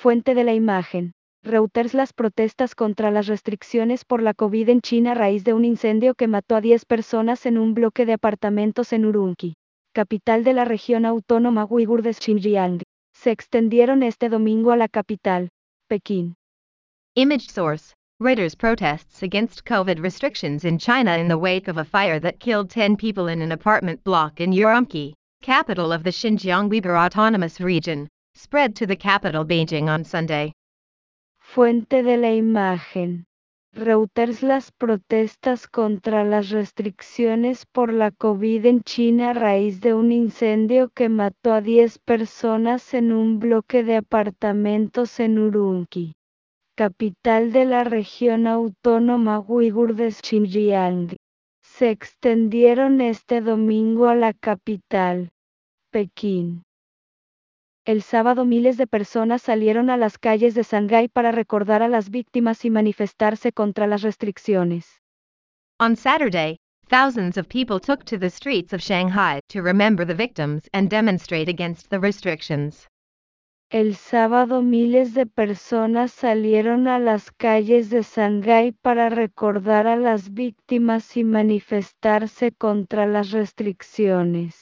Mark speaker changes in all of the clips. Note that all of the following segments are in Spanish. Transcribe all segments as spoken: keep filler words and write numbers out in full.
Speaker 1: Fuente de la imagen. Reuters. Las protestas contra las restricciones por la COVID en China a raíz de un incendio que mató a diez personas en un bloque de apartamentos en Urumqi, capital de la región autónoma uigur de Xinjiang, se extendieron este domingo a la capital, Pekín.
Speaker 2: Image source: Reuters. Protests against COVID restrictions in China in the wake of a fire that killed ten people in an apartment block in Urumqi, capital of the Xinjiang Uyghur Autonomous Region, spread to the capital Beijing on Sunday.
Speaker 1: Fuente de la imagen. Reuters. Las protestas contra las restricciones por la COVID en China a raíz de un incendio que mató a diez personas en un bloque de apartamentos en Urumqi, capital de la región autónoma uigur de Xinjiang, se extendieron este domingo a la capital, Pekín. El sábado miles de personas salieron a las calles de Shanghái para recordar a las víctimas y manifestarse contra las restricciones.
Speaker 2: On Saturday, thousands of people took to the streets of Shanghai to remember the victims and demonstrate against the restrictions.
Speaker 1: El sábado miles de personas salieron a las calles de Shanghái para recordar a las víctimas y manifestarse contra las restricciones.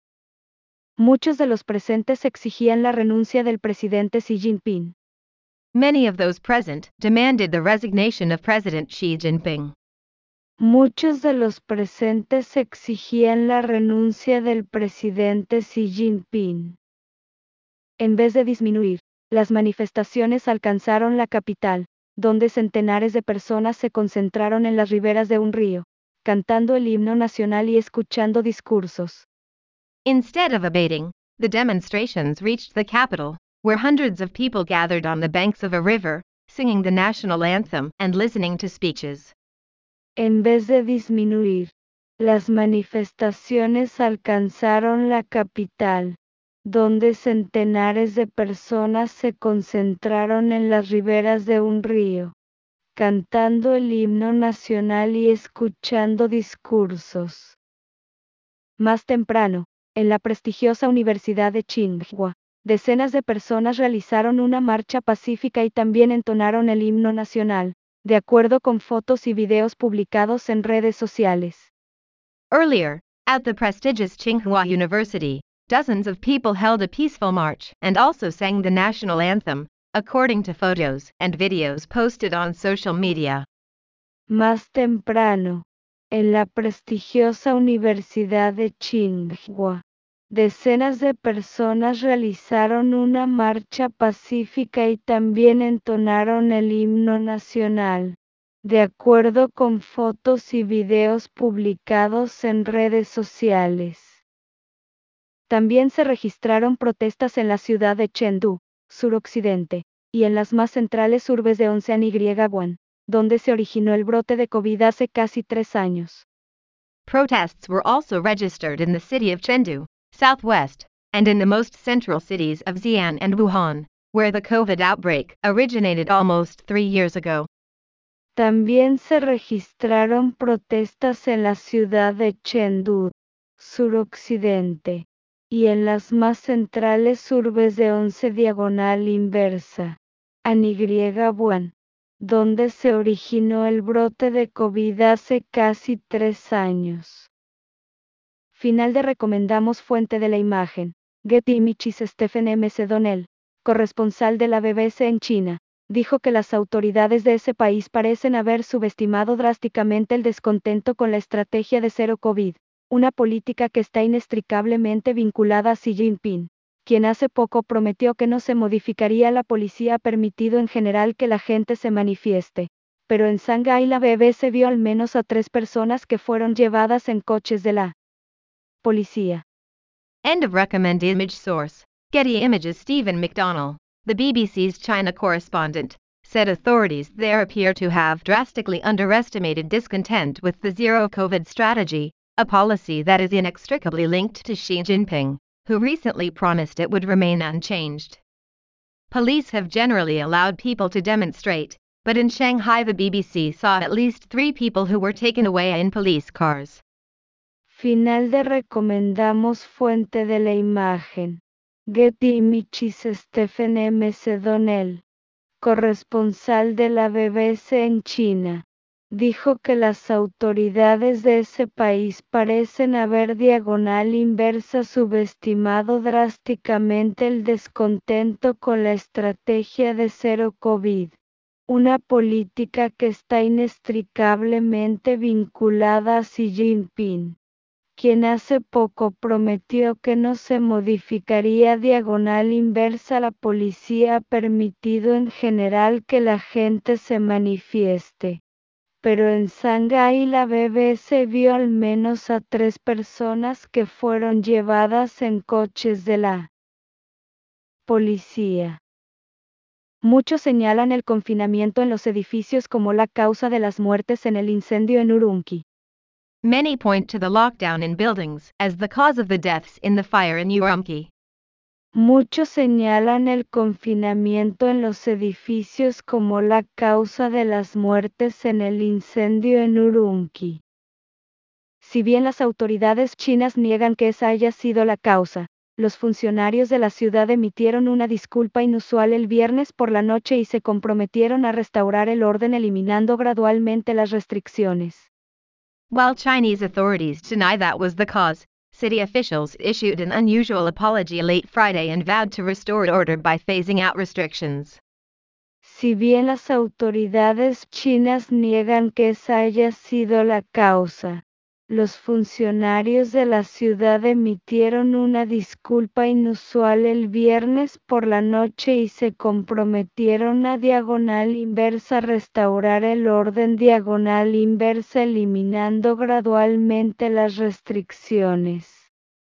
Speaker 1: Muchos de los presentes exigían la renuncia del presidente Xi Jinping.
Speaker 2: Many of those present demanded the resignation of President Xi Jinping.
Speaker 1: Muchos de los presentes exigían la renuncia del presidente Xi Jinping. En vez de disminuir, las manifestaciones alcanzaron la capital, donde centenares de personas se concentraron en las riberas de un río, cantando el himno nacional y escuchando discursos.
Speaker 2: Instead of abating, the demonstrations reached the capital, where hundreds of people gathered on the banks of a river, singing the national anthem and listening to speeches.
Speaker 1: En vez de disminuir, las manifestaciones alcanzaron la capital, donde centenares de personas se concentraron en las riberas de un río, cantando el himno nacional y escuchando discursos. Más temprano, en la prestigiosa Universidad de Tsinghua, decenas de personas realizaron una marcha pacífica y también entonaron el himno nacional, de acuerdo con fotos y videos publicados en redes sociales.
Speaker 2: Earlier, at the prestigious Tsinghua University, dozens of people held a peaceful march and also sang the national anthem, according to photos and videos posted on social media.
Speaker 1: Más temprano, en la prestigiosa Universidad de Tsinghua, decenas de personas realizaron una marcha pacífica y también entonaron el himno nacional, de acuerdo con fotos y videos publicados en redes sociales. También se registraron protestas en la ciudad de Chengdu, suroccidente, y en las más centrales urbes de Oncean y Guan, donde se originó el brote de COVID hace casi tres años.
Speaker 2: Protests were also registered in the city of Chengdu, southwest, and in the most central cities of Xi'an and Wuhan, where the COVID outbreak originated almost three years ago.
Speaker 1: También se registraron protestas en la ciudad de Chengdu, suroccidente, y en las más centrales urbes de Once Diagonal Inversa, Guan, donde se originó el brote de COVID hace casi tres años. Final de recomendamos fuente de la imagen. Getty Images. Stephen M. C. Donnell, corresponsal de la B B C en China, dijo que las autoridades de ese país parecen haber subestimado drásticamente el descontento con la estrategia de cero COVID, una política que está inextricablemente vinculada a Xi Jinping, quien hace poco prometió que no se modificaría la policía permitido en general que la gente se manifieste. Pero en Shanghái la B B C vio al menos a tres personas que fueron llevadas en coches de la policía.
Speaker 2: End of recommend image source. Getty Images. Stephen McDonnell, the B B C's China correspondent, said authorities there appear to have drastically underestimated discontent with the zero COVID strategy, a policy that is inextricably linked to Xi Jinping, who recently promised it would remain unchanged. Police have generally allowed people to demonstrate, but in Shanghai the B B C saw at least three people who were taken away in police cars.
Speaker 1: Final de recomendamos fuente de la imagen. Getty Images. Stephen M. C. Donnell, corresponsal de la B B C en China, dijo que las autoridades de ese país parecen haber diagonal inversa subestimado drásticamente el descontento con la estrategia de cero COVID, una política que está inextricablemente vinculada a Xi Jinping, quien hace poco prometió que no se modificaría diagonal inversa. La policía ha permitido en general que la gente se manifieste, pero en Shanghái la B B C vio al menos a tres personas que fueron llevadas en coches de la policía. Muchos señalan el confinamiento en los edificios como la causa de las muertes en el incendio en Urumqi.
Speaker 2: Many point to the lockdown in buildings as the cause of the deaths in the fire in Urumqi.
Speaker 1: Muchos señalan el confinamiento en los edificios como la causa de las muertes en el incendio en Urumqi. Si bien las autoridades chinas niegan que esa haya sido la causa, los funcionarios de la ciudad emitieron una disculpa inusual el viernes por la noche y se comprometieron a restaurar el orden eliminando gradualmente las restricciones.
Speaker 2: While Chinese authorities deny that was the cause, city officials issued an unusual apology late Friday and vowed to restore order by phasing out restrictions.
Speaker 1: Si bien las autoridades chinas niegan que esa haya sido la causa, los funcionarios de la ciudad emitieron una disculpa inusual el viernes por la noche y se comprometieron a diagonal inversa restaurar el orden diagonal inversa eliminando gradualmente las restricciones.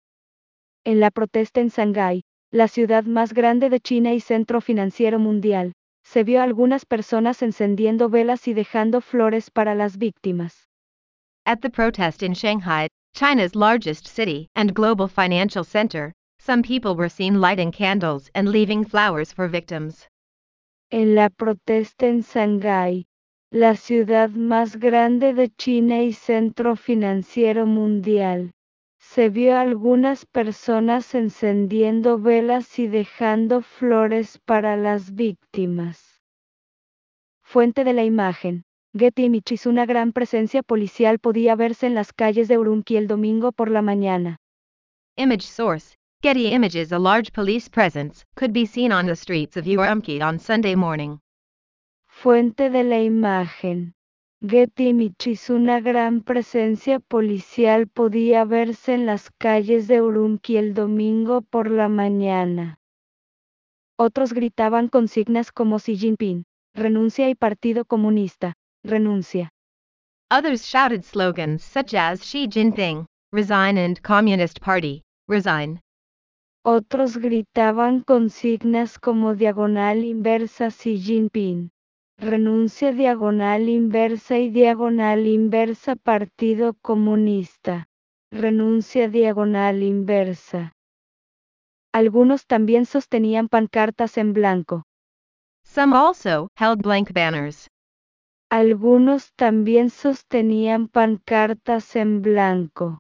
Speaker 1: En la protesta en Shanghái, la ciudad más grande de China y centro financiero mundial, se vio a algunas personas encendiendo velas y dejando flores para las víctimas.
Speaker 2: At the protest in Shanghai, China's largest city and global financial center, some people were seen lighting candles and leaving flowers for victims.
Speaker 1: En la protesta en Shanghái, la ciudad más grande de China y centro financiero mundial, se vio a algunas personas encendiendo velas y dejando flores para las víctimas. Fuente de la imagen. Getty Images. Una gran presencia policial podía verse en las calles de Urumqi el domingo por la mañana.
Speaker 2: Image source: Getty Images. A large police presence could be seen on the streets of Urumqi on Sunday morning.
Speaker 1: Fuente de la imagen. Getty Images. Una gran presencia policial podía verse en las calles de Urumqi el domingo por la mañana. Otros gritaban consignas como Xi Jinping, renuncia y Partido Comunista, renuncia.
Speaker 2: Others shouted slogans such as Xi Jinping, resign and Communist Party, resign.
Speaker 1: Otros gritaban consignas como diagonal inversa Xi Jinping, renuncia diagonal inversa y diagonal inversa Partido Comunista, renuncia diagonal inversa. Algunos también sostenían pancartas en blanco.
Speaker 2: Some also held blank banners.
Speaker 1: Algunos también sostenían pancartas en blanco.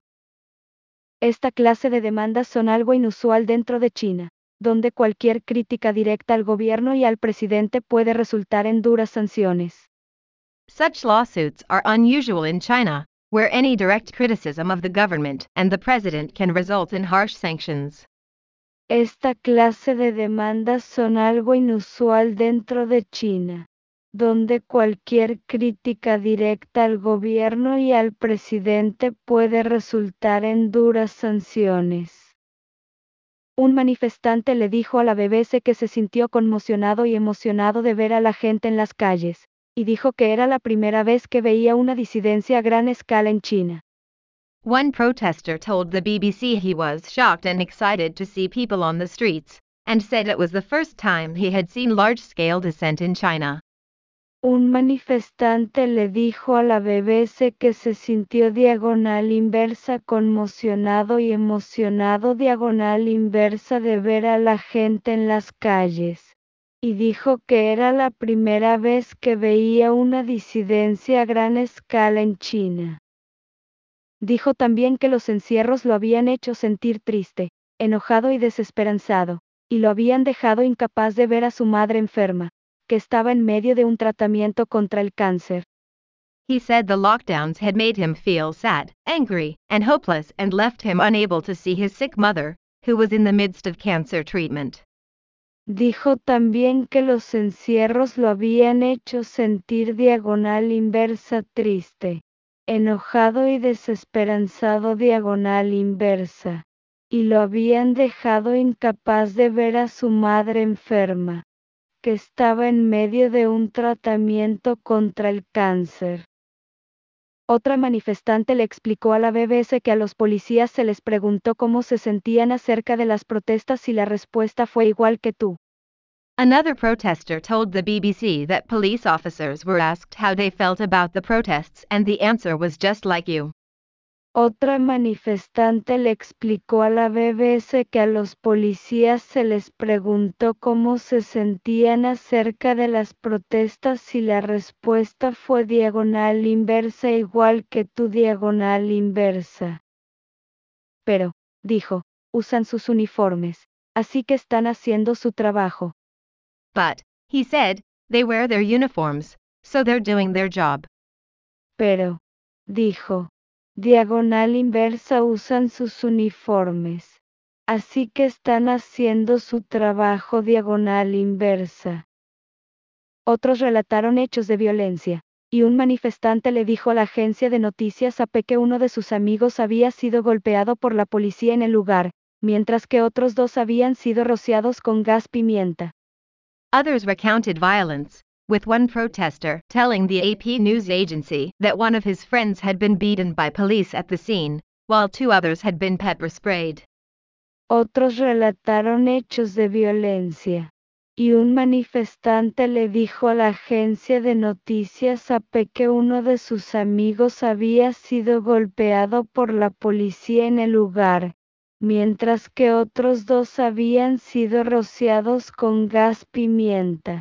Speaker 1: Esta clase de demandas son algo inusual dentro de China, donde cualquier crítica directa al gobierno y al presidente puede resultar en duras sanciones.
Speaker 2: Such lawsuits are unusual in China, where any direct criticism of the government and the president can result in harsh sanctions.
Speaker 1: Esta clase de demandas son algo inusual dentro de China, donde cualquier crítica directa al gobierno y al presidente puede resultar en duras sanciones. Un manifestante le dijo a la B B C que se sintió conmocionado y emocionado de ver a la gente en las calles, y dijo que era la primera vez que veía una disidencia a gran escala en China.
Speaker 2: One protester told the B B C he was shocked and excited to see people on the streets, and said it was the first time he had seen large-scale dissent in China.
Speaker 1: Un manifestante le dijo a la B B C que se sintió diagonal inversa conmocionado y emocionado diagonal inversa de ver a la gente en las calles, y dijo que era la primera vez que veía una disidencia a gran escala en China. Dijo también que los encierros lo habían hecho sentir triste, enojado y desesperanzado, y lo habían dejado incapaz de ver a su madre enferma, que estaba en medio de un tratamiento contra el cáncer.
Speaker 2: He said the lockdowns had made him feel sad, angry, and hopeless and left him unable to see his sick mother, who was in the midst of cancer treatment.
Speaker 1: Dijo también que los encierros lo habían hecho sentir diagonal inversa triste, enojado y desesperanzado diagonal inversa, y lo habían dejado incapaz de ver a su madre enferma, que estaba en medio de un tratamiento contra el cáncer. Otra manifestante le explicó a la B B S que a los policías se les preguntó cómo se sentían acerca de las protestas y la respuesta fue igual que tú.
Speaker 2: Another protester told the B B C that police officers were asked how they felt about the protests and the answer was just like you.
Speaker 1: Otra manifestante le explicó a la B B S que a los policías se les preguntó cómo se sentían acerca de las protestas y la respuesta fue diagonal inversa igual que tu diagonal inversa. Pero, dijo, usan sus uniformes, así que están haciendo su trabajo.
Speaker 2: But, he said, they wear their uniforms, so they're doing their job.
Speaker 1: Pero, dijo, diagonal inversa usan sus uniformes, así que están haciendo su trabajo diagonal inversa. Otros relataron hechos de violencia, y un manifestante le dijo a la agencia de noticias A P que uno de sus amigos había sido golpeado por la policía en el lugar, mientras que otros dos habían sido rociados con gas pimienta.
Speaker 2: Others recounted violence, with one protester telling the A P news agency that one of his friends had been beaten by police at the scene, while two others had been pepper sprayed.
Speaker 1: Otros relataron hechos de violencia, y un manifestante le dijo a la agencia de noticias A P que uno de sus amigos había sido golpeado por la policía en el lugar, mientras que otros dos habían sido rociados con gas pimienta.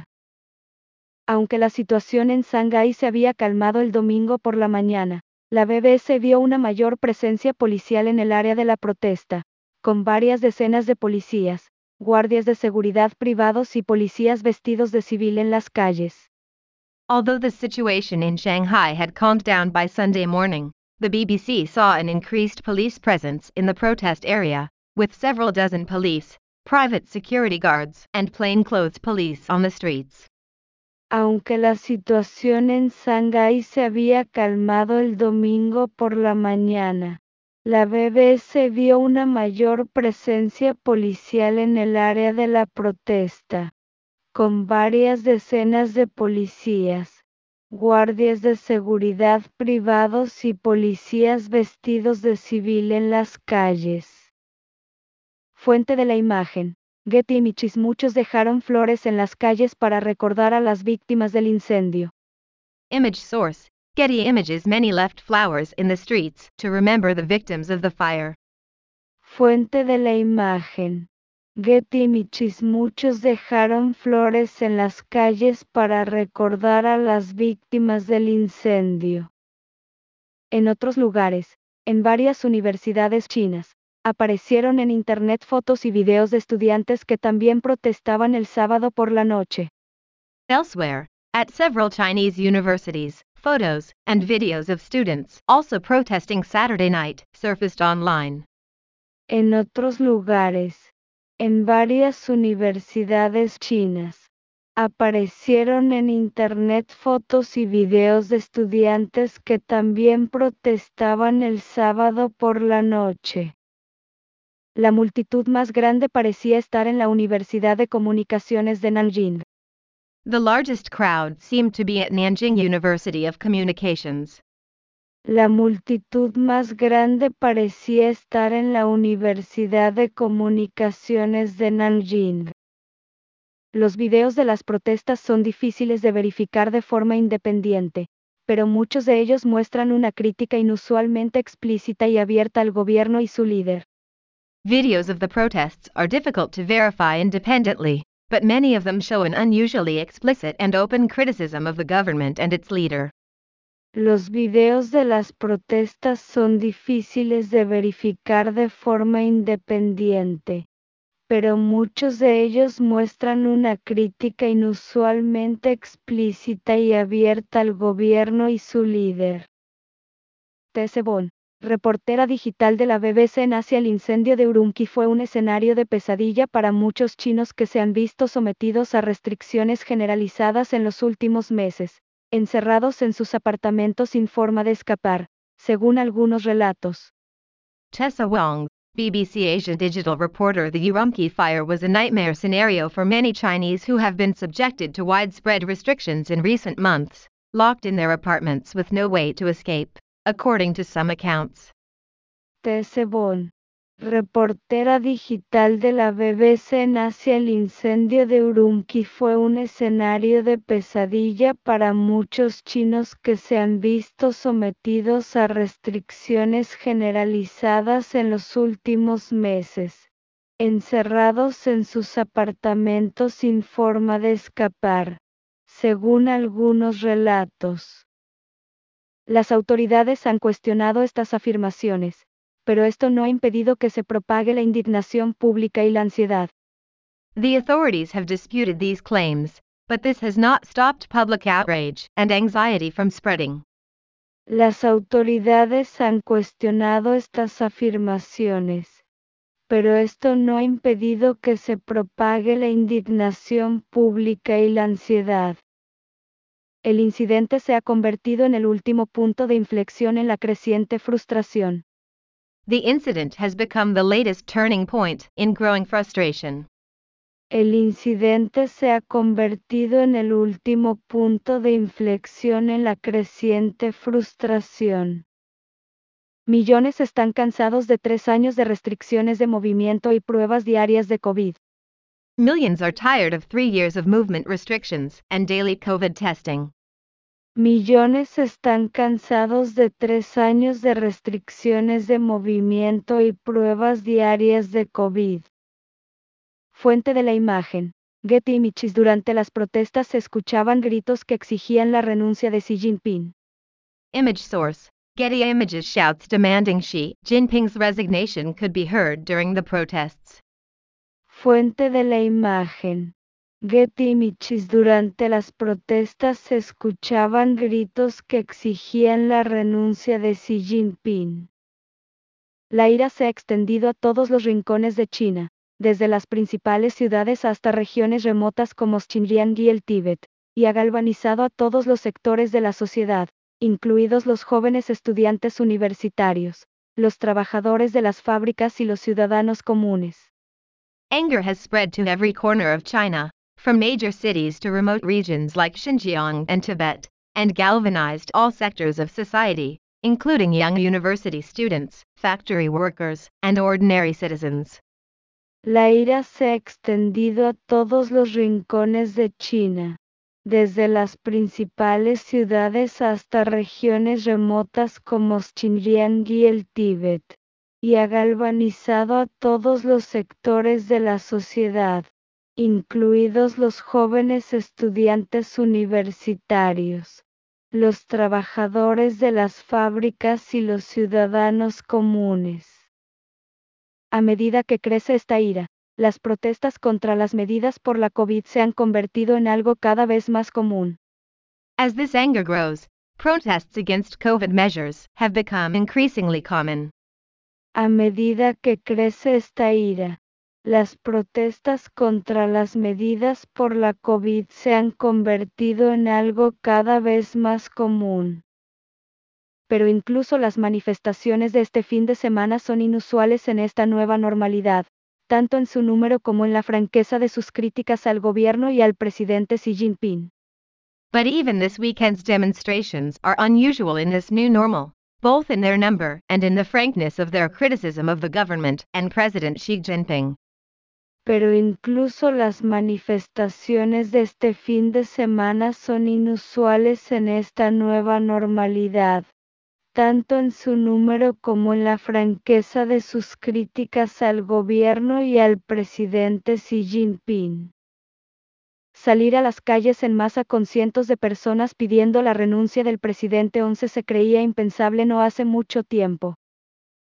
Speaker 1: Aunque la situación en Shanghái se había calmado el domingo por la mañana, la B B S vio una mayor presencia policial en el área de la protesta, con varias decenas de policías, guardias de seguridad privados y policías vestidos de civil en las calles.
Speaker 2: Although the situation in Shanghai had calmed down by Sunday morning, the B B C saw an increased police presence in the protest area, with several dozen police, private security guards, and plainclothes police on the streets.
Speaker 1: Aunque la situación en Shanghái se había calmado el domingo por la mañana, la B B S vio una mayor presencia policial en el área de la protesta, con varias decenas de policías, guardias de seguridad privados y policías vestidos de civil en las calles. Fuente de la imagen. Getty Images. Muchos dejaron flores en las calles para recordar a las víctimas del incendio.
Speaker 2: Image source, Getty Images. Many left flowers in the streets to remember the victims of the fire.
Speaker 1: Fuente de la imagen. Getty Images. Muchos dejaron flores en las calles para recordar a las víctimas del incendio. En otros lugares, en varias universidades chinas, aparecieron en internet fotos y videos de estudiantes que también protestaban el sábado por la noche.
Speaker 2: Elsewhere, at several Chinese universities, photos and videos of students also protesting Saturday night surfaced online.
Speaker 1: En otros lugares, en varias universidades chinas, aparecieron en internet fotos y videos de estudiantes que también protestaban el sábado por la noche. La multitud más grande parecía estar en la Universidad de Comunicaciones de Nanjing.
Speaker 2: The largest crowd seemed to be at Nanjing University of Communications.
Speaker 1: La multitud más grande parecía estar en la Universidad de Comunicaciones de Nanjing. Los videos de las protestas son difíciles de verificar de forma independiente, pero muchos de ellos muestran una crítica inusualmente explícita y abierta al gobierno y su líder.
Speaker 2: Videos of the protests are difficult to verify independently, but many of them show an unusually explicit and open criticism of the government and its leader.
Speaker 1: Los videos de las protestas son difíciles de verificar de forma independiente, pero muchos de ellos muestran una crítica inusualmente explícita y abierta al gobierno y su líder. Tese Bond, reportera digital de la B B C en Asia. El incendio de Urumqi fue un escenario de pesadilla para muchos chinos que se han visto sometidos a restricciones generalizadas en los últimos meses, encerrados en sus apartamentos sin forma de escapar, según algunos relatos.
Speaker 2: Tessa Wong, B B C Asia digital reporter. The Urumqi fire was a nightmare scenario for many Chinese who have been subjected to widespread restrictions in recent months, locked in their apartments with no way to escape, according to some accounts.
Speaker 1: Tese Bond, reportera digital de la B B C en Asia. El incendio de Urumqi fue un escenario de pesadilla para muchos chinos que se han visto sometidos a restricciones generalizadas en los últimos meses, encerrados en sus apartamentos sin forma de escapar, según algunos relatos. Las autoridades han cuestionado estas afirmaciones, pero esto no ha impedido que se propague la indignación pública y la ansiedad.
Speaker 2: The authorities have disputed these claims, but this has not stopped public outrage and anxiety from spreading.
Speaker 1: Las autoridades han cuestionado estas afirmaciones, pero esto no ha impedido que se propague la indignación pública y la ansiedad. El incidente se ha convertido en el último punto de inflexión en la creciente frustración.
Speaker 2: The incident has become the latest turning point in growing frustration.
Speaker 1: El incidente se ha convertido en el último punto de inflexión en la creciente frustración. Millones están cansados de tres años de restricciones de movimiento y pruebas diarias de COVID.
Speaker 2: Millions are tired of three years of movement restrictions and daily COVID testing.
Speaker 1: Millones están cansados de tres años de restricciones de movimiento y pruebas diarias de COVID. Fuente de la imagen. Getty Images. Durante las protestas se escuchaban gritos que exigían la renuncia de Xi Jinping.
Speaker 2: Image source. Getty Images. Shouts demanding Xi Jinping's resignation could be heard during the protests.
Speaker 1: Fuente de la imagen. Getty Images. Durante las protestas se escuchaban gritos que exigían la renuncia de Xi Jinping. La ira se ha extendido a todos los rincones de China, desde las principales ciudades hasta regiones remotas como Xinjiang y el Tíbet, y ha galvanizado a todos los sectores de la sociedad, incluidos los jóvenes estudiantes universitarios, los trabajadores de las fábricas y los ciudadanos comunes.
Speaker 2: Anger has spread to every corner of China, from major cities to remote regions like Xinjiang and Tibet, and galvanized all sectors of society, including young university students, factory workers, and ordinary citizens.
Speaker 1: La ira se ha extendido a todos los rincones de China, desde las principales ciudades hasta regiones remotas como Xinjiang y el Tíbet, y ha galvanizado a todos los sectores de la sociedad, incluidos los jóvenes estudiantes universitarios, los trabajadores de las fábricas y los ciudadanos comunes. A medida que crece esta ira, las protestas contra las medidas por la COVID se han convertido en algo cada vez más común.
Speaker 2: As this anger grows, protests against COVID measures have become increasingly common.
Speaker 1: A medida que crece esta ira, las protestas contra las medidas por la COVID se han convertido en algo cada vez más común. Pero incluso las manifestaciones de este fin de semana son inusuales en esta nueva normalidad, tanto en su número como en la franqueza de sus críticas al gobierno y al presidente Xi Jinping.
Speaker 2: But even this weekend's demonstrations are unusual in this new normal, both in their number and in the frankness of their criticism of the government and President Xi Jinping.
Speaker 1: Pero incluso las manifestaciones de este fin de semana son inusuales en esta nueva normalidad, tanto en su número como en la franqueza de sus críticas al gobierno y al presidente Xi Jinping. Salir a las calles en masa con cientos de personas pidiendo la renuncia del presidente once se creía impensable no hace mucho tiempo.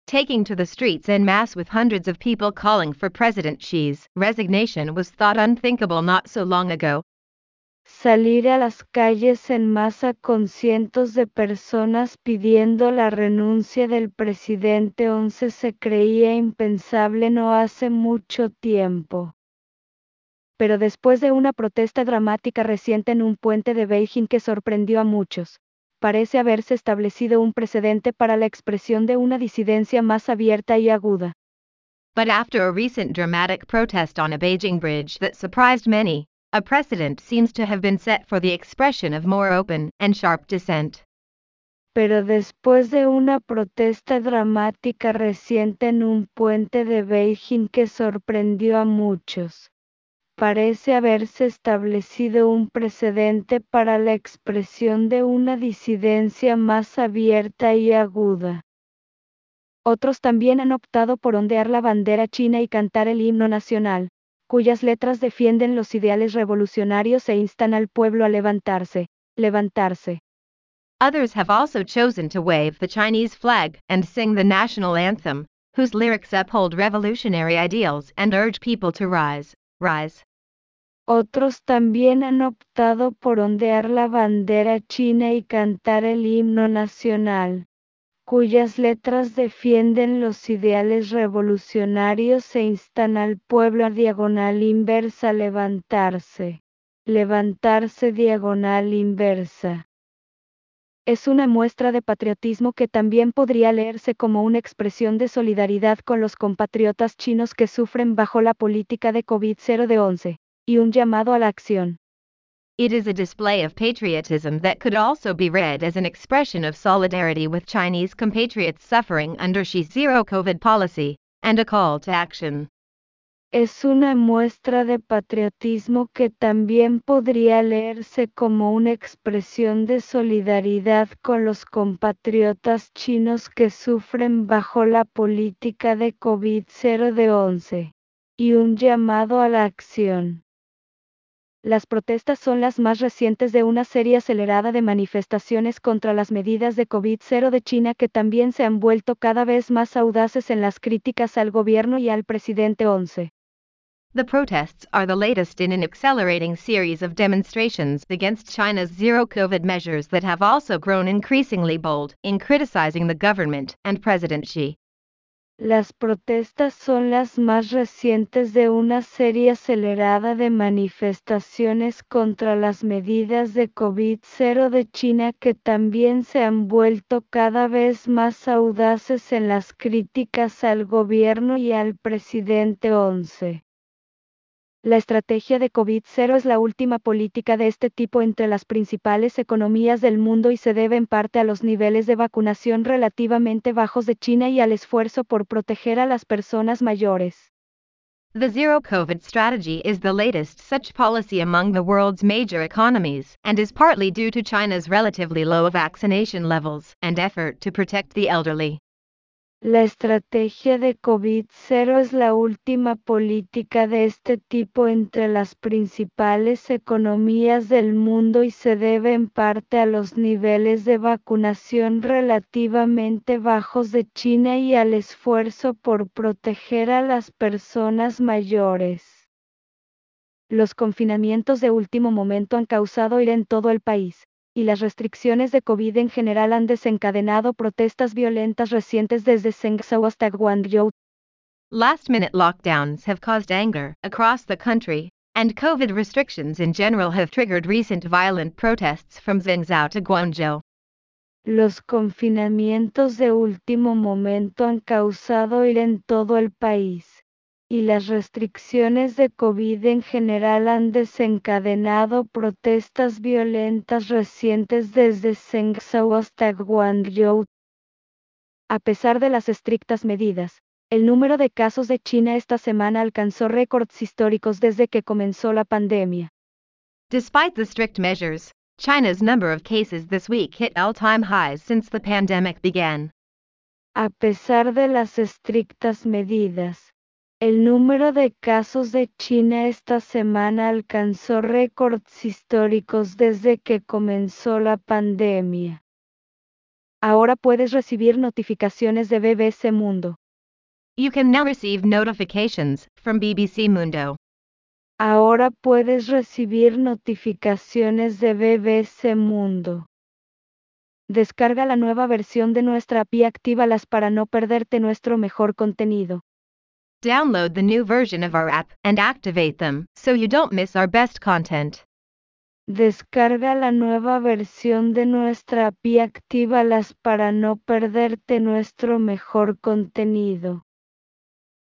Speaker 2: taking to the streets en masse with hundreds of people calling for President Xi's resignation was thought unthinkable not so long ago.
Speaker 1: Salir a las calles en masa con cientos de personas pidiendo la renuncia del presidente once se creía impensable no hace mucho tiempo. Pero después de una protesta dramática reciente en un puente de Beijing que sorprendió a muchos, parece haberse establecido un precedente para la expresión de una disidencia más abierta y aguda.
Speaker 2: But after a recent dramatic protest on a Beijing bridge that surprised many, a precedent seems to have been set for the expression of more open and sharp dissent.
Speaker 1: Pero después de una protesta dramática reciente en un puente de Beijing que sorprendió a muchos, parece haberse establecido un precedente para la expresión de una disidencia más abierta y aguda. Otros también han optado por ondear la bandera china y cantar el himno nacional, cuyas letras defienden los ideales revolucionarios e instan al pueblo a levantarse, levantarse.
Speaker 2: Others have also chosen to wave the Chinese flag and sing the national anthem, whose lyrics uphold revolutionary ideals and urge people to rise, rise.
Speaker 1: Otros también han optado por ondear la bandera china y cantar el himno nacional, cuyas letras defienden los ideales revolucionarios e instan al pueblo a diagonal inversa a levantarse, levantarse diagonal inversa. Es una muestra de patriotismo que también podría leerse como una expresión de solidaridad con los compatriotas chinos que sufren bajo la política de COVID cero de once, y un llamado a la acción.
Speaker 2: It is a display of patriotism that could also be read as an expression of solidarity with Chinese compatriots suffering under Xi's zero COVID policy, and a call to action.
Speaker 1: Es una muestra de patriotismo que también podría leerse como una expresión de solidaridad con los compatriotas chinos que sufren bajo la política de COVID cero de once, y un llamado a la acción. Las protestas son las más recientes de una serie acelerada de manifestaciones contra las medidas de COVID cero de China que también se han vuelto cada vez más audaces en las críticas al gobierno y al presidente once.
Speaker 2: The protests are the latest in an accelerating series of demonstrations against China's zero COVID measures that have also grown increasingly bold in criticizing the government and President Xi.
Speaker 1: Las protestas son las más recientes de una serie acelerada de manifestaciones contra las medidas de COVID cero de China que también se han vuelto cada vez más audaces en las críticas al gobierno y al presidente once. La estrategia de COVID cero es la última política de este tipo entre las principales economías del mundo y se debe en parte a los niveles de vacunación relativamente bajos de China y al esfuerzo por proteger a las personas mayores.
Speaker 2: The zero COVID strategy is the latest such policy among the world's major economies and is partly due to China's relatively low vaccination levels and effort to protect the elderly.
Speaker 1: La estrategia de COVID cero es la última política de este tipo entre las principales economías del mundo y se debe en parte a los niveles de vacunación relativamente bajos de China y al esfuerzo por proteger a las personas mayores. Los confinamientos de último momento han causado ira en todo el país, y las restricciones de COVID en general han desencadenado protestas violentas recientes desde Zhengzhou hasta Guangzhou.
Speaker 2: Last-minute lockdowns have caused anger across the country, and COVID restrictions in general have triggered recent violent protests from Zhengzhou to Guangzhou.
Speaker 1: Los confinamientos de último momento han causado ira en todo el país, y las restricciones de COVID en general han desencadenado protestas violentas recientes desde Zhengzhou hasta Guangzhou. A pesar de las estrictas medidas, el número de casos de China esta semana alcanzó récords históricos desde que comenzó la pandemia.
Speaker 2: Despite the strict measures, China's number of cases this week hit all-time highs since the pandemic began.
Speaker 1: A pesar de las estrictas medidas, el número de casos de China esta semana alcanzó récords históricos desde que comenzó la pandemia. Ahora puedes recibir notificaciones de B B C Mundo.
Speaker 2: You can now receive notifications from B B C Mundo.
Speaker 1: Ahora puedes recibir notificaciones de B B C Mundo. Descarga la nueva versión de nuestra app y actívalas para no perderte nuestro mejor contenido.
Speaker 2: Download the new version of our app and activate them so you don't miss our best content.
Speaker 1: Descarga la nueva versión de nuestra app y actívalas para no perderte nuestro mejor contenido.